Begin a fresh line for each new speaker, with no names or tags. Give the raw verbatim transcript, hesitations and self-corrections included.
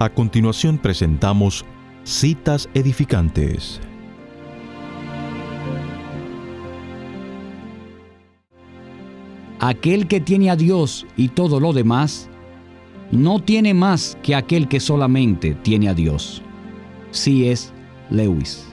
A continuación presentamos Citas Edificantes.
Aquel que tiene a Dios y todo lo demás, no tiene más que aquel que solamente tiene a Dios. C S Lewis.